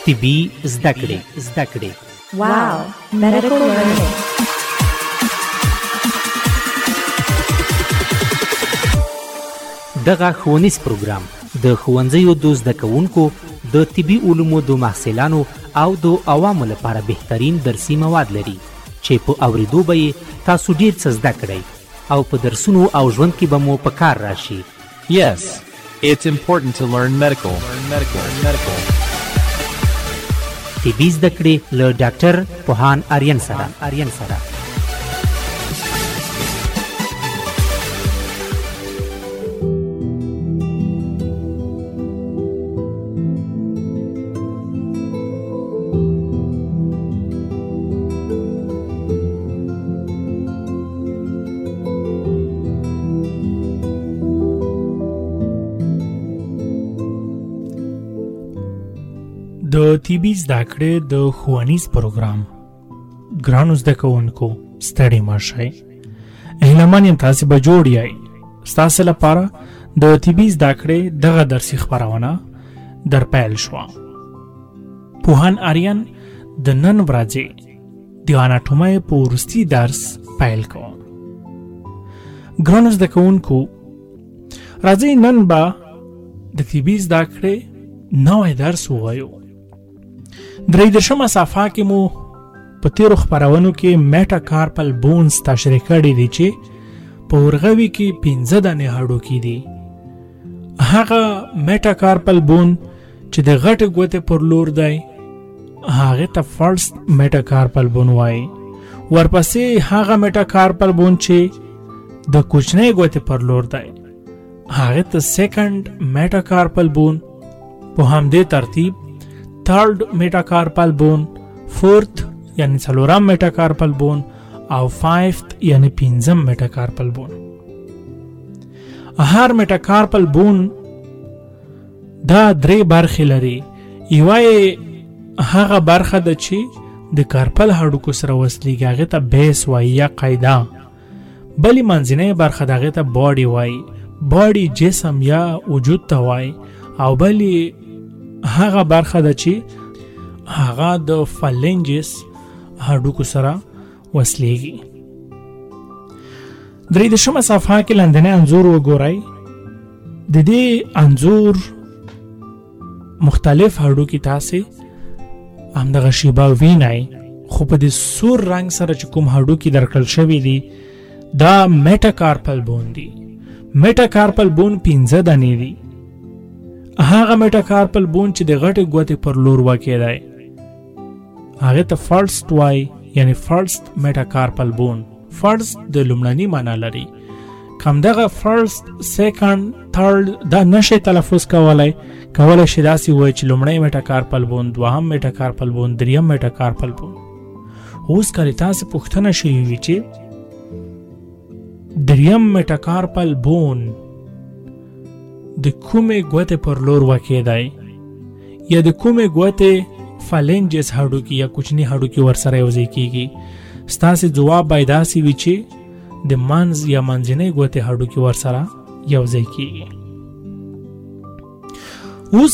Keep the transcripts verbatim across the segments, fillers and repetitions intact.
طبي زده کړې زده کړې Wow, medical learning. دغه ښوونیز پروګرام د ښوونځیو د زده کوونکو د طبي علومو د محصلانو او د عوامو لپاره بهترین درسي مواد لري چې په اوریدو به یې تاسو ډیر څه زده کړئ او په درسونو او ژوند کې به مو په کار راشي. Yes, it's important to learn medical. Learn medical. Medical. طبي زده کړې له ډاکټر پوهان آریان سره آریان سره د طبي زده کړې د ښوونیز پروګرام ګرانو زده کوونکو ستړي مه شئ. هیله یم تاسې به جوړ یئ. ستاسې لپاره د طبي زده کړې دغه درسي خپرونه در پیل شوه. پوهان آریان د نن ورځې د اناټومۍ په وروستي درس پیل کوو. ګرانو زده کوونکو راځئ نن به د طبي زده کړې نوی درس ووایو. درې دېرشمه صفحه کې مو په تیرو خپرونو کې میټاکارپل بونز تشریح کړي دي چې په ورغوي کې پنځه دانې هډوکي دي. هغه میټاکارپل بون چې د غټې ګوتې پر لور دی هغه ته فرست میټاکارپل بون وایي. ورپسې هغه میټاکارپل بون چې د کوچنۍ ګوتې پر لور دی هغه ته سیکنډ میټاکارپل بون. په همدې ترتیب تھرڈ میټاکارپل بون، فورث یعنی څلورم میټاکارپل بون او فایفت یعنی پنځم میټاکارپل بون. هر میټاکارپل بون دا درې برخې لري. یوه یې هغه برخه ده چې د کارپل هډوکو سره وصلیږي هغې ته بیس وایي یا قاعده. بلې منځنۍ برخه د هغې ته باډي وایي. باډي جسم یا وجود ته وایي. او بلې هغه برخه ده چې هغه د فالنجس هډوکو سره وصلیږي. درې دېرشمه صفحه کې لاندنی انځور وګورئ. د دې انځور مختلف هډوکي تاسې همدغه شیبه وینئ، خو په دې سور رنګ سره چې کوم هډوکي درکړل شوي دي دا میټاکارپل بون دي. میټاکارپل بون پنځه دانې دي. هغه میټاکارپل بون چې د غټې ګوتې پر لور واقع دی هغه ته فرست وای یعنی فرست میټاکارپل بون. فرست د لومړني معنا لري. کوم دغه فرست، سیکنډ، تھرډ دا نشي تلفظ کولای کولای شي داسې وای چې لومړی میټاکارپل بون، دوهم میټاکارپل بون، دریم میټاکارپل بون. اوس کله تاسو پوښتنه شوي وي چې دریم میټاکارپل بون د کومې ګوتې پر لور واقع دی یا د کومې ګوتې فالنجس هډوکي یا کوچني هډوکي ورسره یوځای کیږي. ستاسې ځواب باید داسې وي چې د منځ یا منځنۍ ګوتې هډوکي ورسره یوځای کیږي. اوس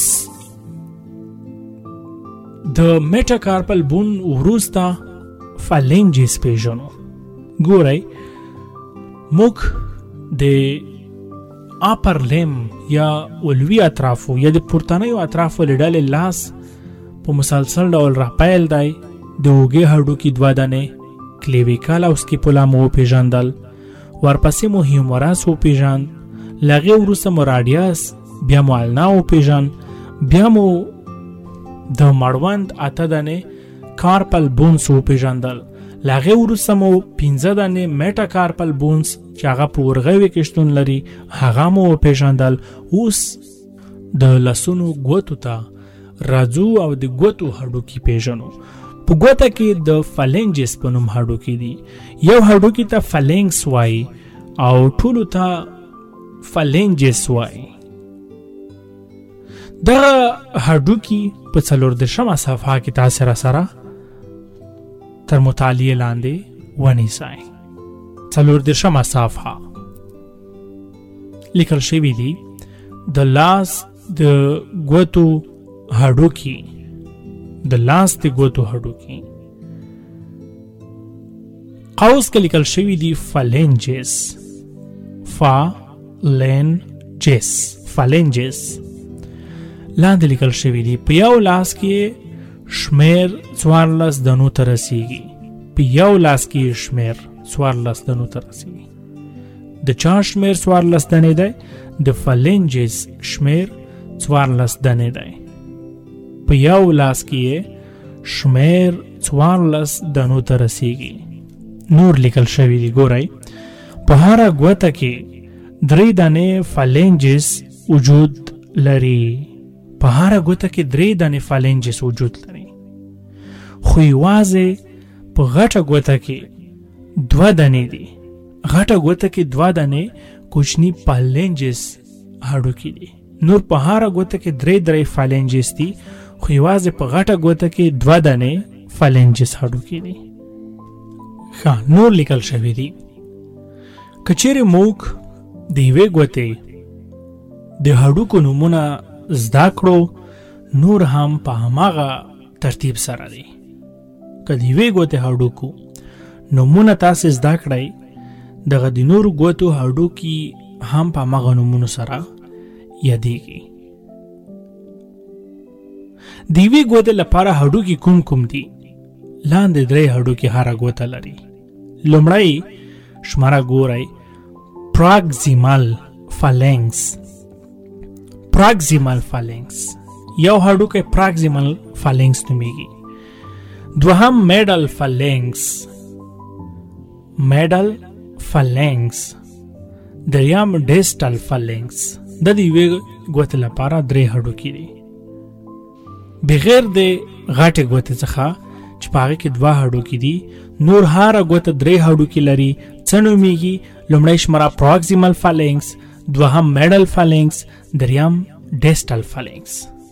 د میټاکارپل بون وروسته فالنجس پیژنو. ګورئ موږ د اپر لیم یا اولوي اطرافو یا د پورتنیو اطرافو له ډلې لاس په مسلسل ډول راپیل دی. د اوږې هډوکي دوه دانې کلیویکل او سکیپولا مو وپېژندل. ورپسې مو هیومراس وپېژند. له هغې وروسته مو راډیاس، بیا مو النا وپېژند. بیا مو د مړوند اته دانې کارپل بونس وپېژندل. له هغې وروسته مو پنځه دانې میټاکارپل بونس چې هغه په ورغوي کې شتون لري هغه مو وپېژندل. اوس د لاسونو ګوتو ته راځو او د ګوتو هډوکي پیژنو. په ګوته کې د فالنجس په نوم هډوکي دي. یو هډوکي ته فالنکس وایي او ټولو ته فالنجس وایي. دغه هډوکي په څلور دېرشمه صفحه کې تاسې را سره تر مطالعې لاندې ونیسئ. څلور دېرشمه صفحه لیکل شوي دي د لاس د ګوتو هډوکي د لاس د ګوتو هډوکي. قوس کې لیکل شوی دی فالنجز، فالنجز فالنجز لاندې لیکل شوی دی په یو لاس کې شمیر څوارلس دانو ته رسیږي. په یو لاس کې شمیر څوارلس دانو ته رسیږي. د چا شمیر څوارلس دانې دی؟ د فالنجز شمیر څوارلس دانې دی. په یو لاس کې شمیر څوارلس دانو ته رسیږي. نور لیکل شوی دی ګورئ په هره ګوته کې درې دانې فالنجز وجود لري. په هره ګوته کې درې دانې فالنجز وجود لري، خو یوازې په غټه ګوته کې دوه دانې دي. غټه ګوته کې دوه دانې کوچني فالنجز هډوکي دي. نور په هره ګوته کې درې درې فالنجز دي، خو یوازې په غټه ګوته کې دوه دانې فالنجز هډوکي دي. ښه، نور لیکل شوی دی که چیرې موږ د یوې ګوتې د هډوکو نومونه زده کړو، نور هم په هماغه ترتیب سره دی. که د یوې ګوتې هډوکو نومونه تاسې زده کړئ، دغه د نورو ګوتو هډوکي هم په هماغه نومونو سره یادېږي. د یوې ګوتې لپاره هډوکي کوم کوم دي؟ لاندې درې هډوکي هره ګوته لري. لومړی شماره ګورئ، پراکسیمل فالنکس. پراکسیمل فالنکس یو هډوکی پراکسیمل فالنکس نومیږي. دوهم میډل فالنکس، میډل فالنکس. دریم ډیسټل فالنکس، د دې یوې ګوتې لپاره درې هډوکي دي. بغیر د غټې ګوتې څخه چې په هغې کې دوه هډوکي دي، نور هره ګوته درې هډوکي لري. څه نومیږي؟ لومړی شماره پراکسیمل فالنکس، دوهم میډل فالنکس، دریم ډیسټل فالنکس.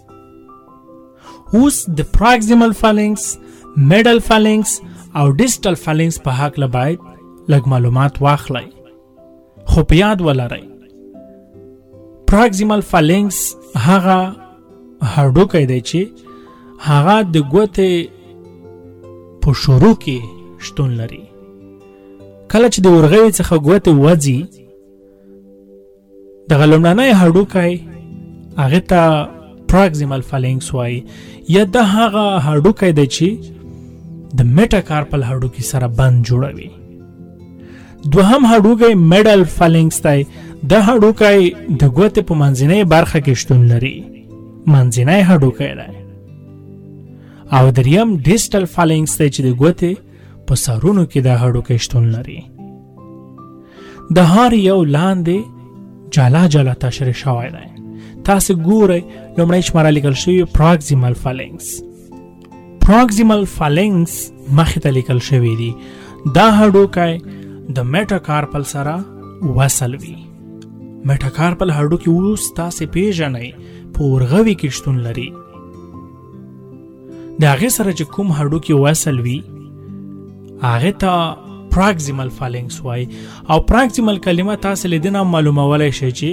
اوس د پراکسیمل فالنکس، میډل فالنکس او ډیسټل فالنکس په هکله باید لږ معلومات واخلئ، خو په یاد ولرئ پراکسیمل فالنکس هغه هډوکی دی چې هغه د ګوتې په شروع کې شتون لري. کله چې د ورغوي څخه ګوتې وځي، دغه لومړنی هډوکی هغې ته پراکسیمل فالنکس وایي، یا دا هغه هډوکی دی چې د میټاکارپل هډوکي سره بند جوړوي. دوهم هډوکی میډل فالنکس دی. دا هډوکی د ګوتې په منځنۍ برخه کې شتون لري، منځنی هډوکی دی. او دریم ډیسټل فالنکس دی چې د ګوتې په سرونو کې دا هډوکی شتون لري. د هر یو لاندې جلا جلا تشریح شوی دی. تاسې ګورئ لومړی شماره لیکل شوي پراکسیمل فالنکس. پراکسیمل فالنکس مخې ته لیکل شوی دی. دا هډوکی د میټاکارپل سره وصل وي. میټاکارپل هډوکی اوس تاسې پیژنئ په ورغوي کې شتون لري. د هغې سره چې کوم هډوکی وصل وي هغې ته پراکسیمل فالنکس وایي. او پراکسیمل کلمه تاسې له دې نه معلومولی شئ چې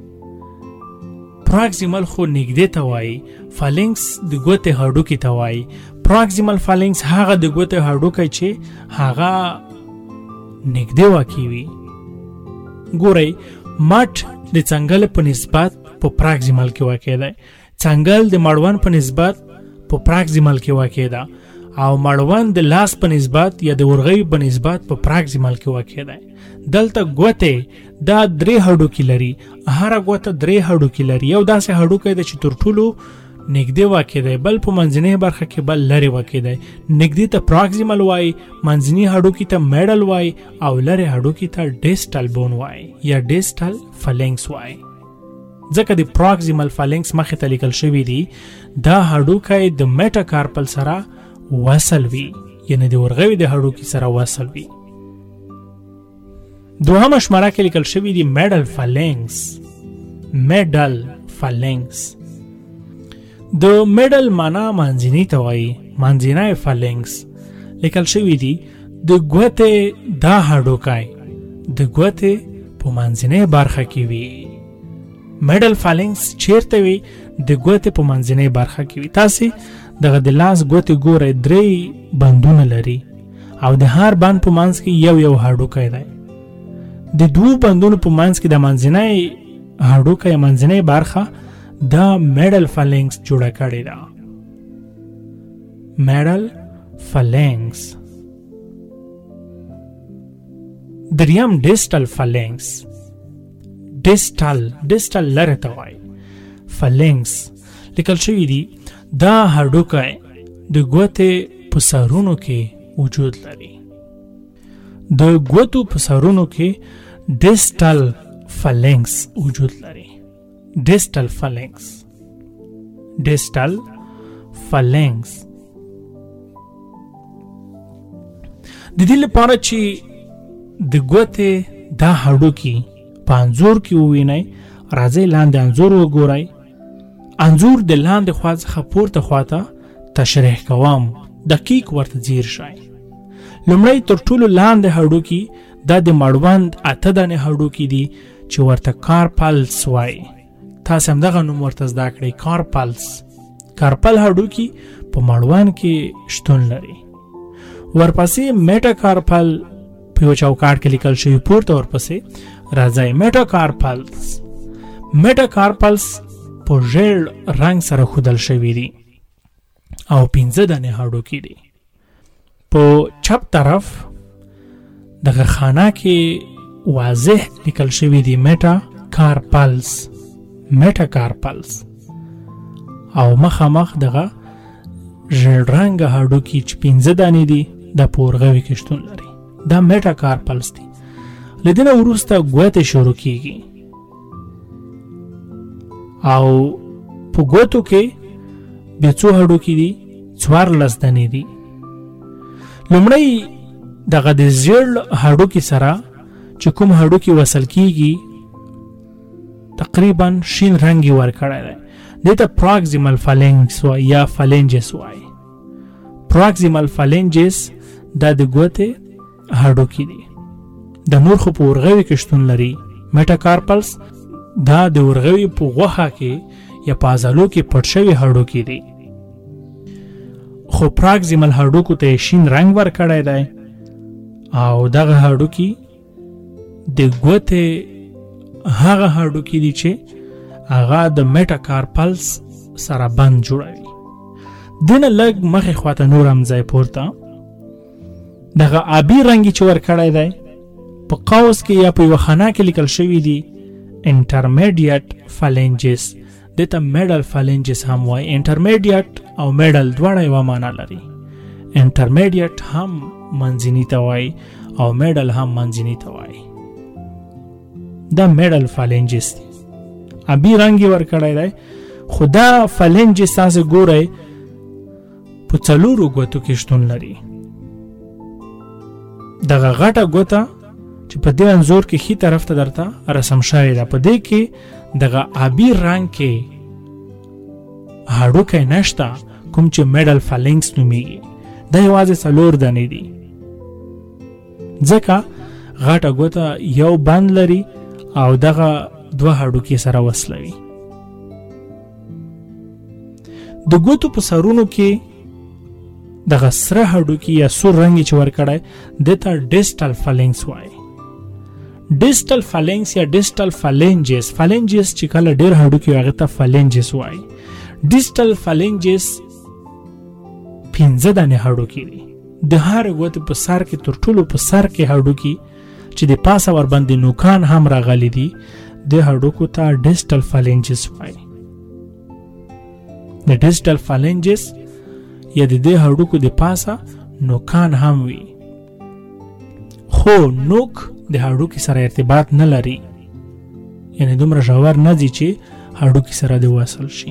پراکسیمل خو نږدې ته وایي، فالنکس د ګوتې هډوکي ته وایي. پراکسیمل فالنکس هغه د ګوتې هډوکی چې هغه نږدې واقع وي. ګورئ مټ د څنګل په نسبت په پراکسیمل کې واقع دی. څنګل د مړوند په نسبت په پراکسیمل کې واقع ده، او مړوند د لاس په نسبت یا د ورغوي په نسبت په پراکسیمل کې واقع دی. دلته ګوتې دا درې هډوکي لري، هره ګوته درې هډوکي لري. یو داسې هډوکی دی چې تر ټولو نږدې واقع دی، بل په منځنۍ برخه کې بل لرې واقع دی. نږدې ته پراکسیمل وایي، منځني هډوکي ته میډل وایي، او لرې هډوکي ته ډیسټل بون وایي یا ډیسټل فالنکس وایي. ځکه د پراکسیمل فالنکس مخې ته لیکل شوي دي دا هډوکی د میټاکارپل سره وصل وي، یعنی د ورغوي د هډوکي سره وصل وي. دوهمه شماره کې لیکل شوي دي میډل فالنکس. میډل فالنکس د میډل معنا منځنی ته وایي، منځنی فالنکس. لیکل شوي دي د ګوتې دا هډوکی د ګوتې په منځنۍ برخه کې وي. میډل فالنکس چیرته وي؟ د ګوتې په منځنۍ برخه کې وي. تاسې دغه د لاس ګوتې ګورئ درې بندونه لري او د هر بند په منځ کې یو یو هډوکی دی. د دوو بندونو په منځ کې د منځنی هډوکی منځنی برخه دا میډل فالنګس جوړه کړې ده. میډل فالنګس. دریم ډیسټل فالنګس. ډیسټل ډیسټل لره ته وایي. فالنګس لیکل شوي دي دا هډوکی د ګوتې په سرونو کې وجود لري. د ګوتو په سرونو کې ډیسټل فالنګس وجود لري. ډیسټل فالنګس. ډیسټل فالنګس. د دې لپاره چې د ګوتې دا هډوکي په انځور کې ووینئ، راځئ لاندې انځور وګورئ. انځور د لاندې خوا څخه پورته خواته تشریح کوم، دقیق ورته ځیر شئ. لومړی تر ټولو لاندې هډوکي دا د مړوند اته دانې هډوکي دي چې ورته کارپلس وایي. تاسې همدغه نوم ورته زده کړئ، کارپلس. کارپل هډوکي په مړوند کې شتون لري. ورپسې میټاکارپل په یو چوکاټ کې لیکل شوي، پورته ورپسې راځئ میټاکارپلس. میټاکارپلس په ژیړ رنګ سره ښودل شوي دي او پنځه دانې هډوکي دي. په چپ طرف دغه خانه کې واضح لیکل شوي دي میټاکارپلس. میټاکارپلس. او مخامخ دغه ژیړ رنګه هډوکي چې پنځه دانې دي دا په ورغوي کې شتون لري، دا میټاکارپلس دي. له دې نه وروسته ګوتې شروع کیږي او په ګوتو کې بیا څو هډوکي دي؟ څوارلس دانې دي. لومړی دغه د زیړ هډوکي سره چې کوم هډوکي وصل کیږي تقریبا شین رنګ یې ورکړی دی، دې ته پراکسیمل فالنګس وایي یا فالنجس وایي. پراکسیمل فالنجس دا د ګوتې هډوکي دي. د نور خو په ورغوي کې شتون لري. میټاکارپلس دا د ورغوي په غوښه کې یا په عضلو کې پټ شوي هډوکي دي، خو پراکسیمل هډوکو ته شین رنګ ورکړی دی او دغه هډوکي د ګوتې هغه هډوکي دي چې هغه د میټاکارپلس سره بند جوړوي. دینه لږ مخې خواته نور هم ځای پورته دغه آبي رنګي چې ورکړی دی په قوس کې یا په یوه خانه کې لیکل شوي دي انټرمیډیټ فالنجس. دې ته میډل فالنجس هم وایي. انټرمیډیټ او میډل دواړه یوه معنا لري. انټرمیډیټ هم منځني ته وایي او میډل هم منځني ته وایي. دا میډل فالنجس دي. آبي رنګ یې ورکړی دی، خو دا فالنجس تاسې ګورئ په څلورو ګوتو کې شتون لري. دغه غټه ګوته چې په دې انځور کې ښي طرف ته درته رسم شوې ده، په دې کې دغه آبي رنګ کې هډوکی نشته کوم چې میډل فالنګس نومیږي. دا یوازې څلور دانې دي ځکه غټه ګوته یو بند لري او دغه دوه هډوکي سره وصلوي. د ګوتو په سرونو کې دغه سره هډوکي یا سور رنګ چې ورکړی دې ته ډیسټل فالنګس وایي. ډیسټل فالنګس یا ډیسټل فالنجس. فالنجس چې کله ډېر هډوکي هغه ته فالنجس وایي. ډیسټل فالنجس پنځه دانې هډوکي دي. د هرې ګوتې په سر کې تر ټولو په سر کې هډوکي چې د پاسه ورباندې نوکان هم راغلي دي د هډوکو ته ډیسټل فالنجس وایي. د ډیسټل فالنجس یا د دې هډوکو د پاسه نوکان هم وي، خو نوک د هډوکي سره ارتباط نه لري، یعنی دومره ژور نه ځي چې هډوکي سره د وصل شي.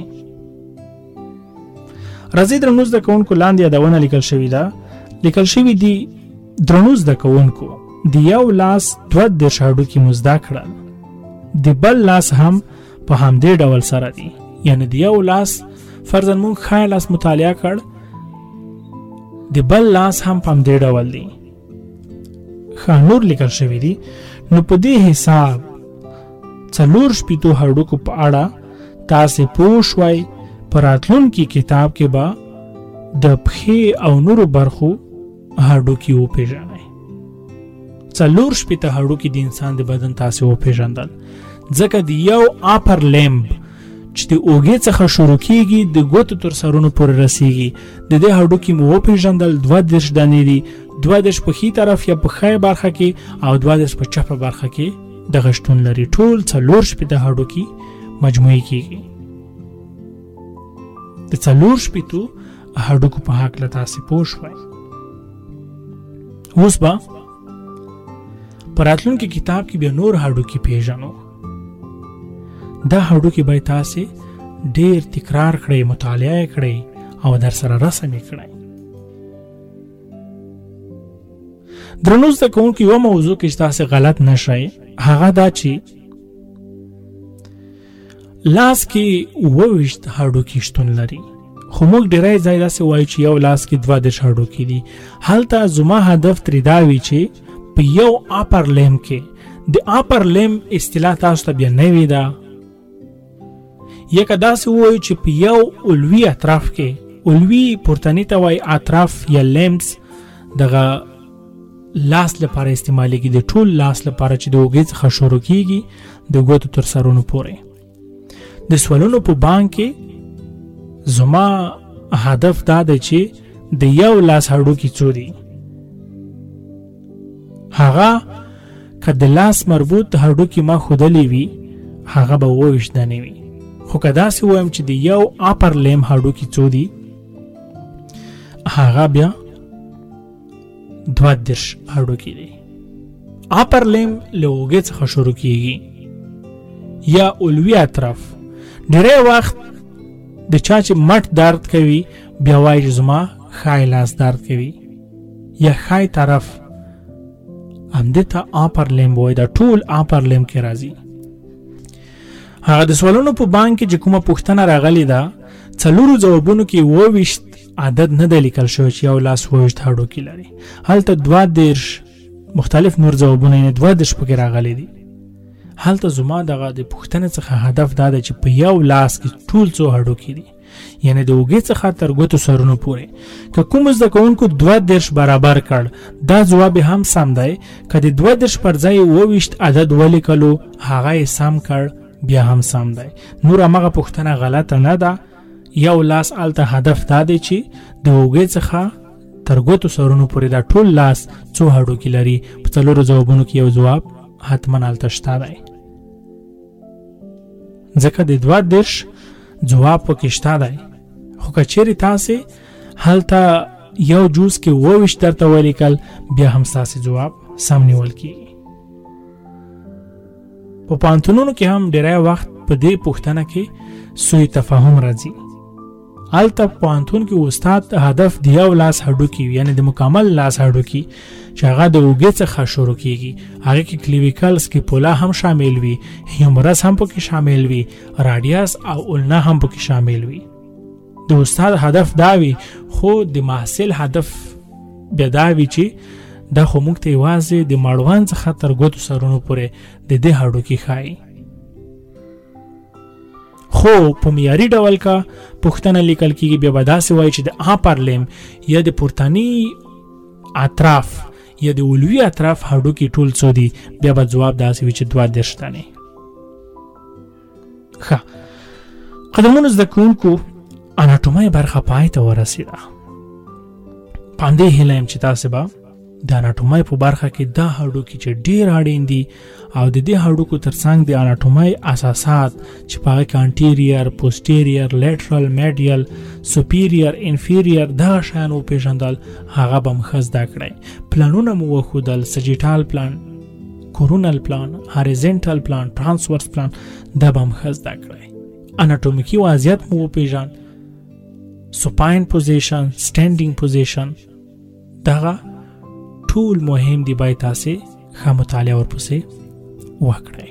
راځئ درنو زده کوونکو لاندې یادونه لیکل شوې ده. لیکل شوي دي درنو زده کوونکو د یو لاس دوه دېرش هډوکي مو زده کړل، د بل لاس هم په همدې ډول سره دي. یعنی د یو لاس فرضاً مونږ ښی لاس مطالعه کړ، د بل لاس هم په همدې ډول دی. ښه نور لیکل شوي دي. نو په دې حساب څلور شپېتو هډوکو په اړه تاسې پوه شوئ. په راتلونکي کتاب کې به د پښې او نورو برخو هډوکي وپېژنئ. څلور شپېته هډوکي د انسان د بدن تاسې وپېژندل، ځکه د یو اپر لیمب چې د اوږې څخه شروع کېږي د ګوتو تر سرونو پورې رسېږي، د دې هډوکي مو وپېژندل. دوه دېرش دانې دي، دوه دېرش په ښي طرف یا په ښی برخه کې او دوه دېرش په چپه برخه کې دغه شتون لري. ټول څلور شپېته هډوکي مجموعي کېږي. د څلور شپېتو هډوکو په هکله تاسې پوه شوئ. اوس به په راتلونکي کتاب کې بیا نور هډوکي پیژنو. دا هډوکي باید تاسې ډېر تکرار کړئ، مطالعه کړئ او در سره رسم یې کړئ. درنو زده کوونکو، یوه موضوع کې چې تاسې غلط نه شئ هغه دا چې لاس کې اووه ویشت هډوکي شتون لري، خو موږ ډېری ځای داسې وایو چې یو لاس کې دوه دېرش هډوکي دي. هلته زما هدف ترې دا وي چې په یو اپر لیم کې د اپر لیم اصطلاح تاسو ته بیا نوې ده، یا که داسې ووایو چې په یو علوي اطراف کې، علوي پورتني ته وایي اطراف یا لیمز، دغه لاس لپاره استعمالیږي، د ټول لاس لپاره چې د اوږې څخه شروع کېږي د ګوتو تر سرونو پورې. د سوالونو په بانک کې زما هدف دا دی چې د یو لاس هډوکي څو دي، هغه که د لاس مربوط هډوکي ما ښودلی وي هغه به اووه ویشت دانې وي، خو که داسې ووایم چې د یو اپر لیم هډوکي څو دي هغه بیا دوه دېرش هډوکي دي. اپر لیم له اوږې څخه شروع کېږي یا علوي اطراف. ډېری وخت د چا چې مټ درد کوي بیا وایي چې زما ښی لاس درد کوي یا ښی طرف، همدې ته اپر لیم وایي. دا ټول اپر لیم کې راځي. هغه د سوالونو په بانک کې چې کومه پوښتنه راغلې ده څلورو ځوابونو کې اووه ویشت عدد نه دی لیکل شوی چې یو لاس اووه ویشت هډوکي لري. هلته دوه دېرش مختلف نور ځوابونه یعنې دوه دېرش پکې راغلي دي. هلته زما دغه د پوښتنې څخه هدف دا دی چې په یو لاس کې ټول څو هډوکي دي، یعنې د اوږې څخه تر ګوتو سرونو پورې. که کوم زده کوونکو دوه دېرش برابر کړ دا ځواب هم سم دی. که د دوه دېرش پر ځای اووه ویشت عدد ولیکلو هغه یې سم کړ بیا هم سم دی. نور همغه پوښتنه غلطه نه ده. یو لاس هلته هدف دا دی چې د اوږې څخه تر ګوتو سرونو پورې دا ټول لاس څو هډوکي لري. په څلورو ځوابونو کې یو ځواب حتما هلته شته دی، ځکه د دوه دېرش ځواب پکې شته دی. خو که چیرې تاسې هلته یو جوز کې اووه ویشت درته ولیکل بیا هم ستاسې ځواب سم نیول کېږي. په پوهنتونونو کې هم ډېری وخت په دې پوښتنه کې سوء تفاهم راځي. هلته په پوهنتون کې استاد هدف د یو لاس هډوکي یعنې د مکمل لاس هډوکي چې هغه د اوږې څخه شروع کېږي، هغې کې کلیویکل سکیپولا هم شامل وي، هیومرس هم پکې شامل وي، راډیاس او اولنا هم پکې شامل وي. د استاد هدف دا وي، خو د محصل هدف بیا دا وي چې دا خو موږ ته یوازې د مړوند څخه تر ګوتو سرونو پورې د دې هډوکي ښایي. خو په معیاري ډول که پوښتنه لیکل کېږي بیا به داسې وایي چې د اپر لیم یا د پورتني اطراف یا د علوي اطراف هډوکي ټول څو دي، بیا به ځواب داسې وي چې دوه دېرش دانې. ښه قدرمنو زده کوونکو، اناټومي برخه پای ته ورسېده. په همدې هیله یم چې تاسې به د اناټومي په برخه کې دا هډوکي چې ډېر اړین دي او د دې هډوکو ترڅنګ د اناټومي اساسات چې په هغه کې انټیریر، پوسټیریر، لیټرل، میډیل، سوپیریر، انفیریر دغه شیان وپېژندل هغه به مو ښه زده کړئ. پلانونه مو وښودل، سجیټال پلان، کورونل پلان، هاریزنټل پلان، ټرانسورس پلان دا به مو ښه زده کړئ. اناټومیکي وضعیت مو وپېژند، سوپاین پوزیشن، سټینډینګ پوزیشن، دغه ټول مهم دی، باید تاسې ښه مطالعه ورپسې وکړئ.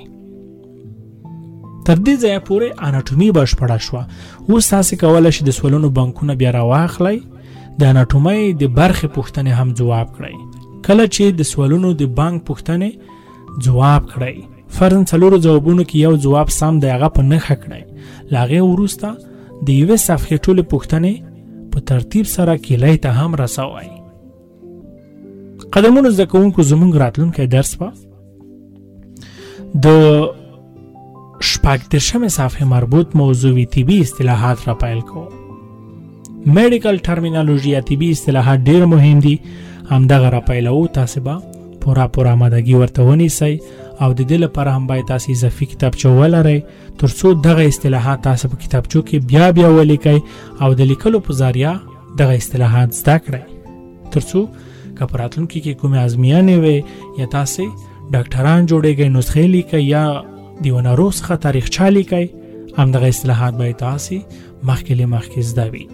تر دې ځایه پورې اناټومي بشپړه شوه. اوس تاسې کولی شئ د سوالونو بانکونه بیا راواخلئ، د اناټومۍ د برخې پوښتنې هم ځواب کړئ. کله چې د سوالونو د بانک پوښتنې ځواب کړئ، فرضاً څلورو ځوابونو کې یو ځواب سم دی، هغه په نښه کړئ. له هغې وروسته د یوې صفحې ټولې پوښتنې په ترتیب سره کیلې ته هم رسوئ. قدمونو زده کوونکو زموږ راتلونکی درس به د شپږ دېرشمې صفحې مربوط موضوع طبي اصطلاحات را پیل کوو. میډیکل ټرمینالوژي یا طبي اصطلاحات ډېر مهم دي. همدغه را پیلوو. تاسې به پوره پوره آمادګي ورته ونیسئ او د دې لپاره هم باید تاسې اضافي کتابچه ولرئ تر څو دغه اصطلاحات تاسې په کتابچو کې بیا بیا ولیکئ او د لیکلو په ذریعه دغه اصطلاحات زده کړئ تر څو که په راتلونکي کې کومې ازموینې وي یا تاسې ډاکټران جوړېږئ، نسخې لیکئ یا د یو ناروغ څخه تاریخچه لیکئ، همدغه اصطلاحات باید تاسې مخکې له مخکې زده وي.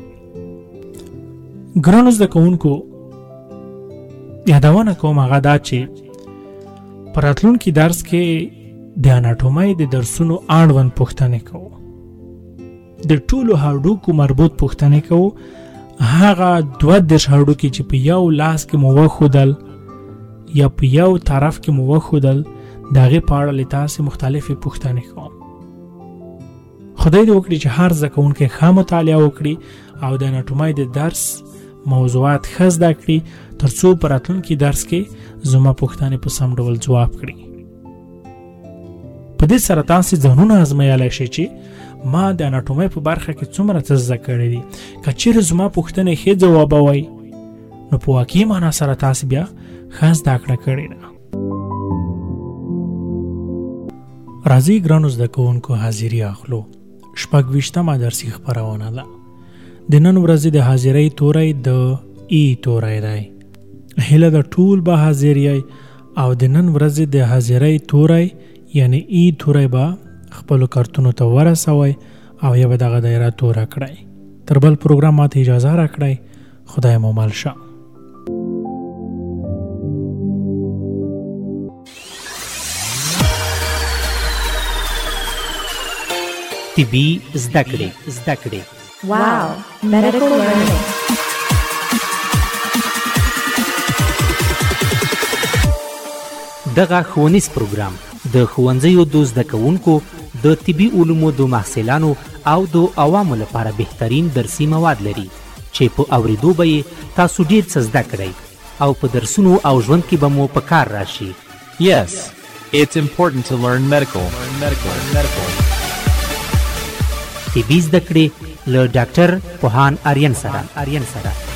ګرانو زده کوونکو، یادونه کوم هغه دا چې په راتلونکي درس کې د اناټومۍ د درسونو اړوند پوښتنې کوو. د ټولو هډوکو مربوط پوښتنې کوو. هغه دوه دېرش هډوکي چې په یو لاس کې مو وښودل یا په یو طرف کې مو وښودل د هغې په اړه له تاسې مختلفې پوښتنې کوم. خدای دې وکړي چې هر زده کوونکی ښه مطالعه وکړي او د اناټومۍ د درس موضوعات ښه زده کړي تر څو په راتلونکي درس کې زما پوښتنې په سم ډول ځواب کړي. په دې سره تاسې ځانونه ازمایلی شئ چې ما د اناټومۍ په برخه کې څومره څه زده کړي دي. که چیرې زما پوښتنې ښې ځوابوئ نو په واقعي معنا سره تاسې بیا ښه زده کړه کړې ده. راځئ ګرانو زده کوونکو، حاضري اخلو. شپږ ویشتمه درسي خپرونه ده. د نن ورځې د حاضرۍ توری د ای توری دی. هیله ده ټول به حاضر یئ او د نن ورځې د حاضرۍ توری یعنی ای توری به خپلو کارتونو ته ورسوئ او یا به دغه دایره توره کړئ. تر بل پروګرام ماته اجازه راکړئ. خدای مو مل شه. طبي زده کړې زده کړې Wow, medical learning. دغه ښوونیز پروګرام د ښوونځیو د زده کوونکو د طبي علومو د محصلانو او د عوامو لپاره بهترین درسي مواد لري چې په اورېدو به یې تاسو ډېر څه زده کړئ او په درسونو او ژوند کې به مو په کار راشي. Yes, it's important to learn medical. Learn medical. Learn medical. طبي زده کړې له ډاکټر پوهان آریان سره آریان سره